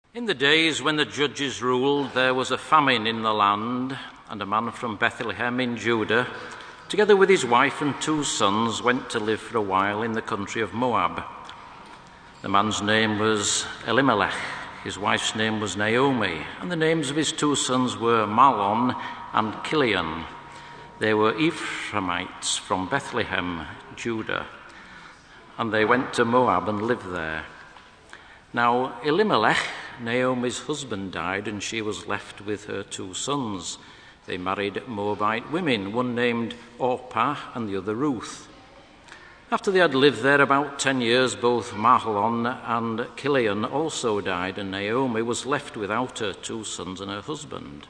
In the days when the judges ruled, there was a famine in the land, and a man from Bethlehem in Judah, together with his wife and 2 sons, went to live for a while in the country of Moab. The man's name was Elimelech, his wife's name was Naomi, and the names of his 2 sons were Mahlon and Chilion. They were Ephraimites from Bethlehem, Judah, and they went to Moab and lived there. Now Elimelech, Naomi's husband, died, and she was left with her 2 sons. They married Moabite women, one named Orpah and the other Ruth. After they had lived there about 10 years, both Mahlon and Chilion also died, and Naomi was left without her 2 sons and her husband.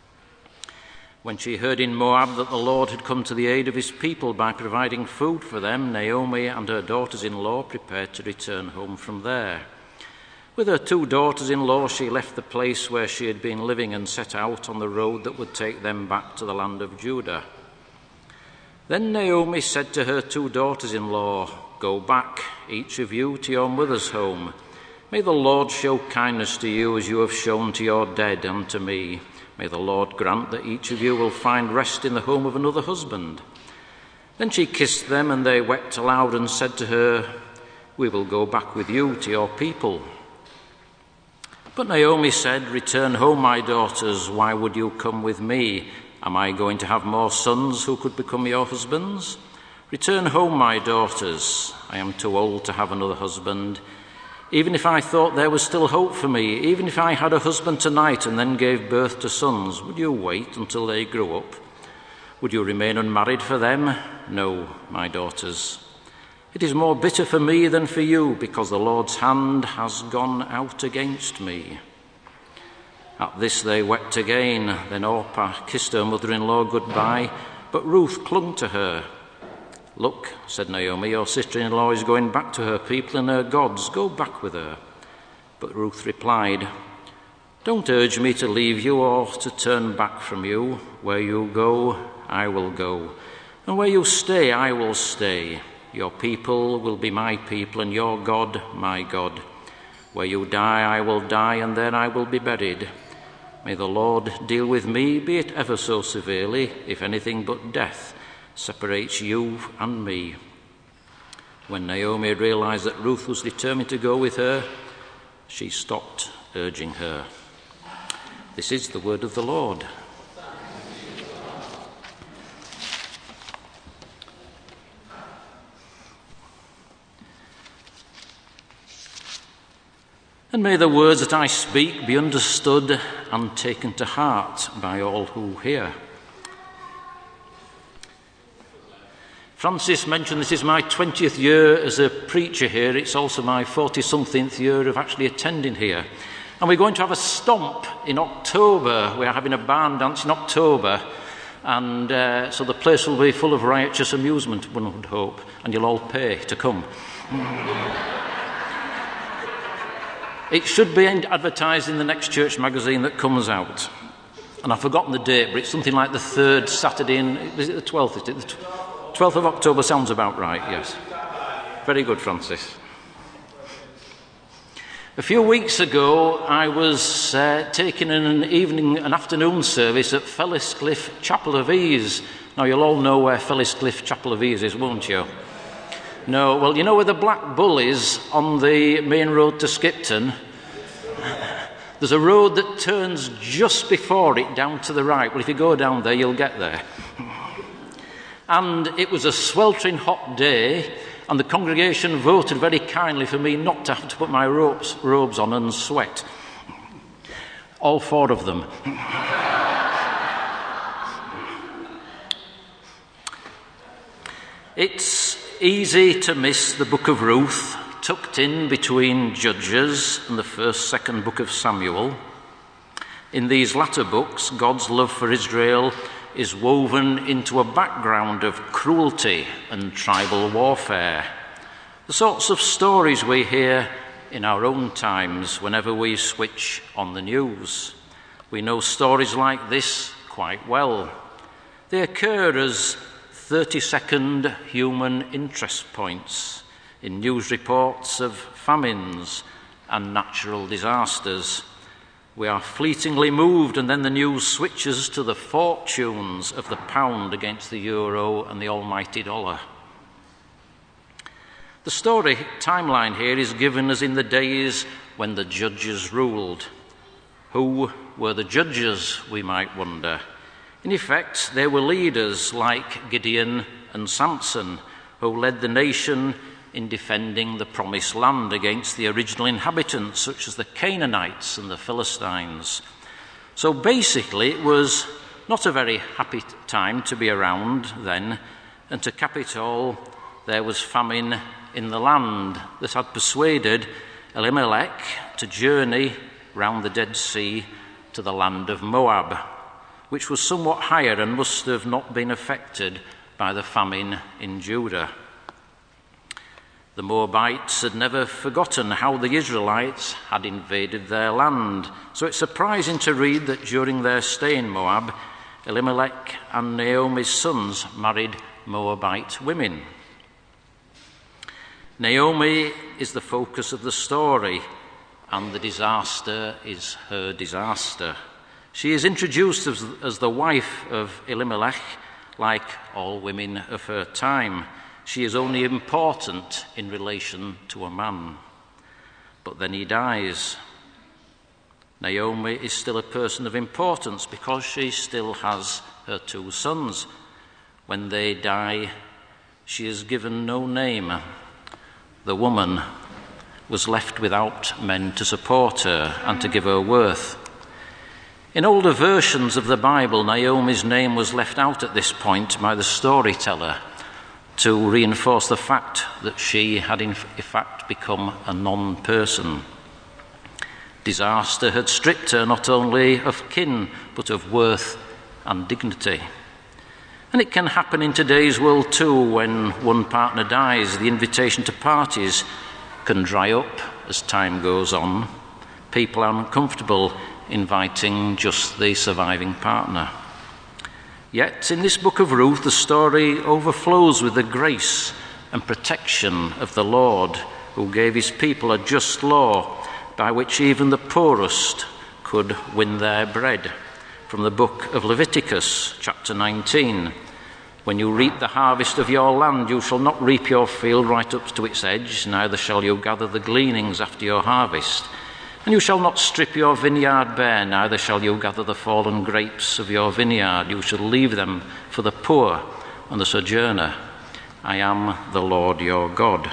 When she heard in Moab that the Lord had come to the aid of his people by providing food for them, Naomi and her daughters-in-law prepared to return home from there. With her 2 daughters-in-law, she left the place where she had been living and set out on the road that would take them back to the land of Judah. Then Naomi said to her 2 daughters-in-law, "Go back, each of you, to your mother's home. May the Lord show kindness to you as you have shown to your dead and to me. May the Lord grant that each of you will find rest in the home of another husband." Then she kissed them, and they wept aloud and said to her, "We will go back with you to your people." But Naomi said, "Return home, my daughters. Why would you come with me? Am I going to have more sons who could become your husbands? Return home, my daughters. I am too old to have another husband. Even if I thought there was still hope for me, even if I had a husband tonight and then gave birth to sons, would you wait until they grew up? Would you remain unmarried for them? No, my daughters. It is more bitter for me than for you, because the Lord's hand has gone out against me." At this they wept again. Then Orpah kissed her mother-in-law goodbye, but Ruth clung to her. "Look," said Naomi, "your sister-in-law is going back to her people and her gods. Go back with her." But Ruth replied, "Don't urge me to leave you or to turn back from you. Where you go, I will go, and where you stay, I will stay. Your people will be my people, and your God my God. Where you die, I will die, and there I will be buried. May the Lord deal with me, be it ever so severely, if anything but death separates you and me." When Naomi realized that Ruth was determined to go with her, she stopped urging her. This is the word of the Lord. And may the words that I speak be understood and taken to heart by all who hear. Francis mentioned this is my 20th year as a preacher here. It's also my 40-something year of actually attending here. And we're going to have a stomp in October. We're having a barn dance in October. And so the place will be full of riotous amusement, one would hope. And you'll all pay to come. It should be advertised in the next church magazine that comes out. And I've forgotten the date, but it's something like the 3rd Saturday in... Is it the 12th? Is it the 12th of October? Sounds about right, yes. Very good, Francis. A few weeks ago, I was taking an afternoon service at Felliscliffe Chapel of Ease. Now, you'll all know where Felliscliffe Chapel of Ease is, won't you? No, well, you know where the Black Bull is on the main road to Skipton? There's a road that turns just before it down to the right. Well, if you go down there, you'll get there. And it was a sweltering hot day, and the congregation voted very kindly for me not to have to put my robes on and sweat. All 4 of them. It's easy to miss the book of Ruth, tucked in between Judges and the 1st, 2nd book of Samuel. In these latter books, God's love for Israel is woven into a background of cruelty and tribal warfare. The sorts of stories we hear in our own times whenever we switch on the news. We know stories like this quite well. They occur as 30-second human interest points in news reports of famines and natural disasters, We are fleetingly moved, and then the news switches to the fortunes of the pound against the euro and the almighty dollar. The story timeline here is given as in the days when the judges ruled. Who were the judges, we might wonder? In effect, they were leaders like Gideon and Samson, who led the nation in defending the promised land against the original inhabitants, such as the Canaanites and the Philistines. So basically, it was not a very happy time to be around then, and to cap it all, there was famine in the land that had persuaded Elimelech to journey round the Dead Sea to the land of Moab, which was somewhat higher and must have not been affected by the famine in Judah. The Moabites had never forgotten how the Israelites had invaded their land, so it's surprising to read that during their stay in Moab, Elimelech and Naomi's sons married Moabite women. Naomi is the focus of the story, and the disaster is her disaster. She is introduced as the wife of Elimelech, like all women of her time. She is only important in relation to a man. But then he dies. Naomi is still a person of importance because she still has her two sons. When they die, she is given no name. The woman was left without men to support her and to give her worth. In older versions of the Bible, Naomi's name was left out at this point by the storyteller to reinforce the fact that she had in fact become a non-person. Disaster had stripped her not only of kin, but of worth and dignity. And it can happen in today's world too. When one partner dies, the invitation to parties can dry up as time goes on. People are uncomfortable inviting just the surviving partner. Yet in this book of Ruth, the story overflows with the grace and protection of the Lord, who gave his people a just law by which even the poorest could win their bread. From the book of Leviticus, chapter 19, when you reap the harvest of your land, you shall not reap your field right up to its edge, neither shall you gather the gleanings after your harvest. And you shall not strip your vineyard bare, neither shall you gather the fallen grapes of your vineyard. You shall leave them for the poor and the sojourner. I am the Lord your God.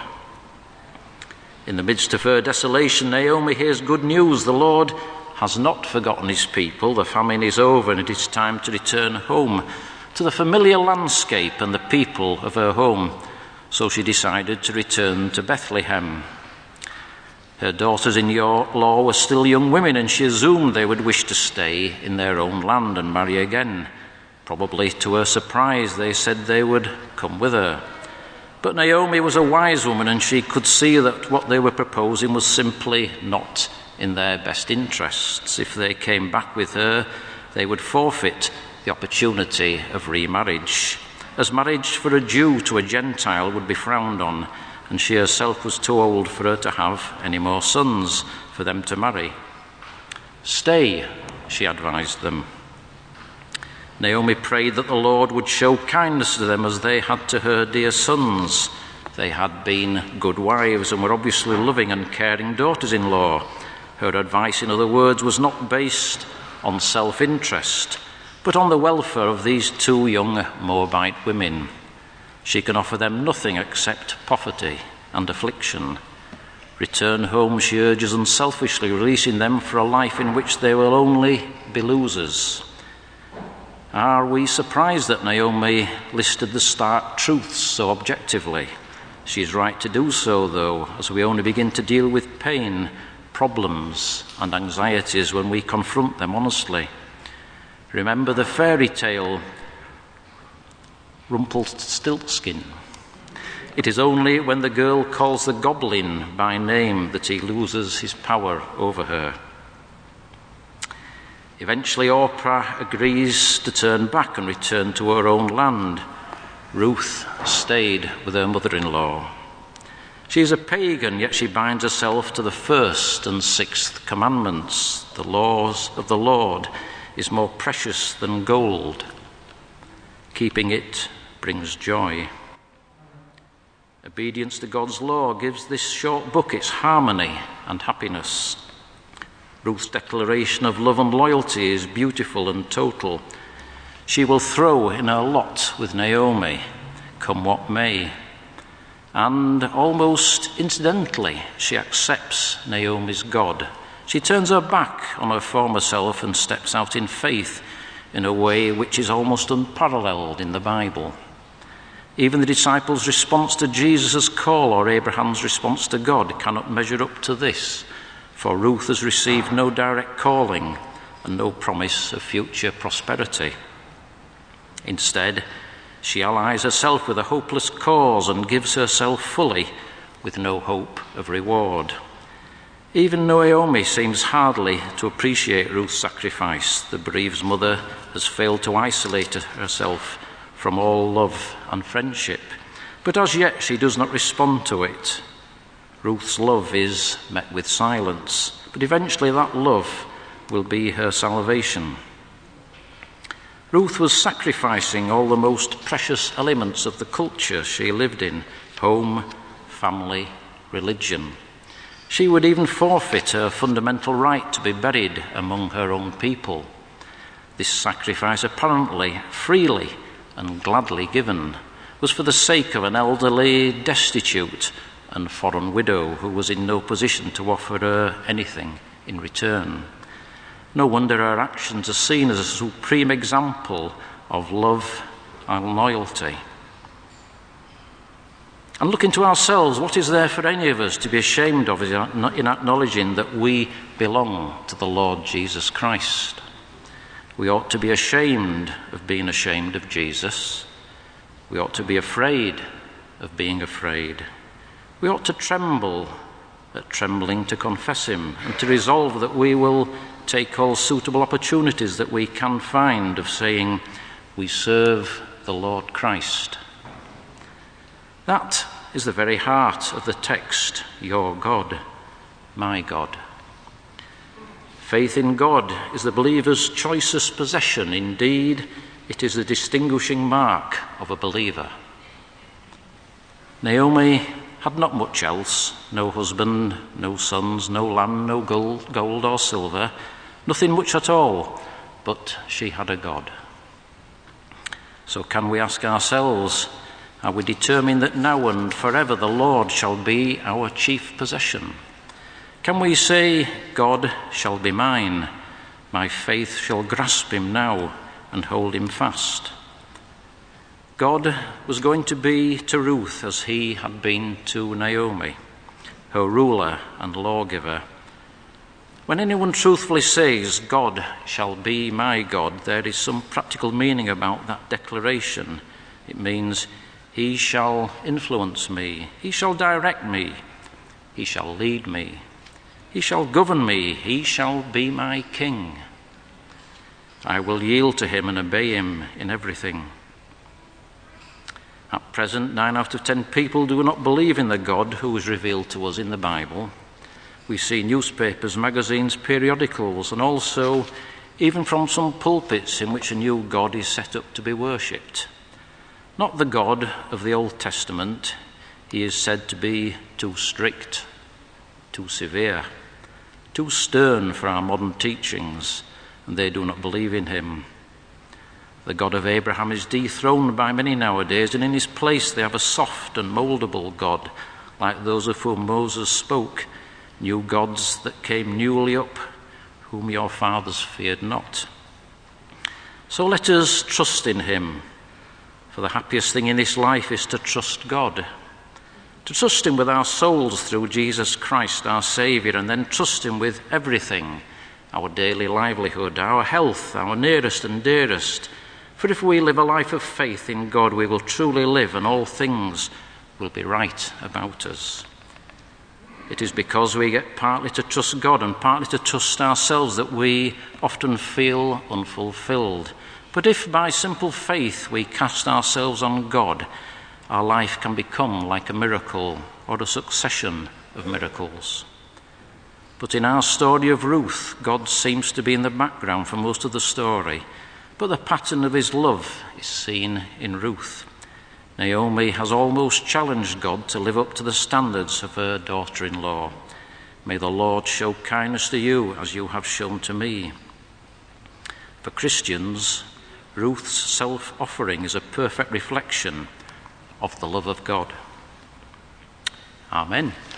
In the midst of her desolation, Naomi hears good news. The Lord has not forgotten his people. The famine is over, and it is time to return home to the familiar landscape and the people of her home. So she decided to return to Bethlehem. Her daughters-in-law were still young women, and she assumed they would wish to stay in their own land and marry again. Probably to her surprise, they said they would come with her. But Naomi was a wise woman, and she could see that what they were proposing was simply not in their best interests. If they came back with her, they would forfeit the opportunity of remarriage, as marriage for a Jew to a Gentile would be frowned on, and she herself was too old for her to have any more sons for them to marry. Stay, she advised them. Naomi prayed that the Lord would show kindness to them as they had to her dear sons. They had been good wives and were obviously loving and caring daughters-in-law. Her advice, in other words, was not based on self-interest, but on the welfare of these two young Moabite women. She can offer them nothing except poverty and affliction. Return home, she urges unselfishly, releasing them for a life in which they will only be losers. Are we surprised that Naomi listed the stark truths so objectively? She is right to do so, though, as we only begin to deal with pain, problems, and anxieties when we confront them honestly. Remember the fairy tale Rumpelstiltskin. It is only when the girl calls the goblin by name that he loses his power over her. Eventually, Orpah agrees to turn back and return to her own land. Ruth stayed with her mother-in-law. She is a pagan, yet she binds herself to the first and sixth commandments. The laws of the Lord is more precious than gold. Keeping it brings joy. Obedience to God's law gives this short book its harmony and happiness. Ruth's declaration of love and loyalty is beautiful and total. She will throw in her lot with Naomi, come what may. And almost incidentally, she accepts Naomi's God. She turns her back on her former self and steps out in faith in a way which is almost unparalleled in the Bible. Even the disciples' response to Jesus' call or Abraham's response to God cannot measure up to this, for Ruth has received no direct calling and no promise of future prosperity. Instead, she allies herself with a hopeless cause and gives herself fully with no hope of reward. Even Naomi seems hardly to appreciate Ruth's sacrifice. The bereaved mother has failed to isolate herself from all love and friendship, but as yet she does not respond to it. Ruth's love is met with silence, but eventually that love will be her salvation. Ruth was sacrificing all the most precious elements of the culture she lived in: home, family, religion. She would even forfeit her fundamental right to be buried among her own people. This sacrifice, apparently freely and gladly given, was for the sake of an elderly, destitute and foreign widow who was in no position to offer her anything in return. No wonder her actions are seen as a supreme example of love and loyalty. And looking to ourselves, what is there for any of us to be ashamed of in acknowledging that we belong to the Lord Jesus Christ? We ought to be ashamed of being ashamed of Jesus. We ought to be afraid of being afraid. We ought to tremble at trembling to confess him, and to resolve that we will take all suitable opportunities that we can find of saying, we serve the Lord Christ. That is the very heart of the text, your God, my God. Faith in God is the believer's choicest possession. Indeed, it is the distinguishing mark of a believer. Naomi had not much else: no husband, no sons, no land, no gold or silver, nothing much at all, but she had a God. So can we ask ourselves, are we determined that now and forever the Lord shall be our chief possession? Can we say, God shall be mine, my faith shall grasp him now and hold him fast? God was going to be to Ruth as he had been to Naomi, her ruler and lawgiver. When anyone truthfully says, God shall be my God, there is some practical meaning about that declaration. It means he shall influence me, he shall direct me, he shall lead me, he shall govern me, he shall be my king. I will yield to him and obey him in everything. At present, 9 out of 10 people do not believe in the God who is revealed to us in the Bible. We see newspapers, magazines, periodicals, and also even from some pulpits in which a new God is set up to be worshipped. Not the God of the Old Testament. He is said to be too strict, too severe, too stern for our modern teachings, and they do not believe in him. The God of Abraham is dethroned by many nowadays, and in his place they have a soft and mouldable God, like those of whom Moses spoke, new gods that came newly up, whom your fathers feared not. So let us trust in him, for the happiest thing in this life is to trust God, to trust him with our souls through Jesus Christ, our Saviour, and then trust him with everything, our daily livelihood, our health, our nearest and dearest. For if we live a life of faith in God, we will truly live, and all things will be right about us. It is because we get partly to trust God and partly to trust ourselves that we often feel unfulfilled. But if by simple faith we cast ourselves on God, our life can become like a miracle or a succession of miracles. But in our story of Ruth, God seems to be in the background for most of the story, but the pattern of his love is seen in Ruth. Naomi has almost challenged God to live up to the standards of her daughter-in-law. May the Lord show kindness to you as you have shown to me. For Christians, Ruth's self-offering is a perfect reflection of the love of God. Amen.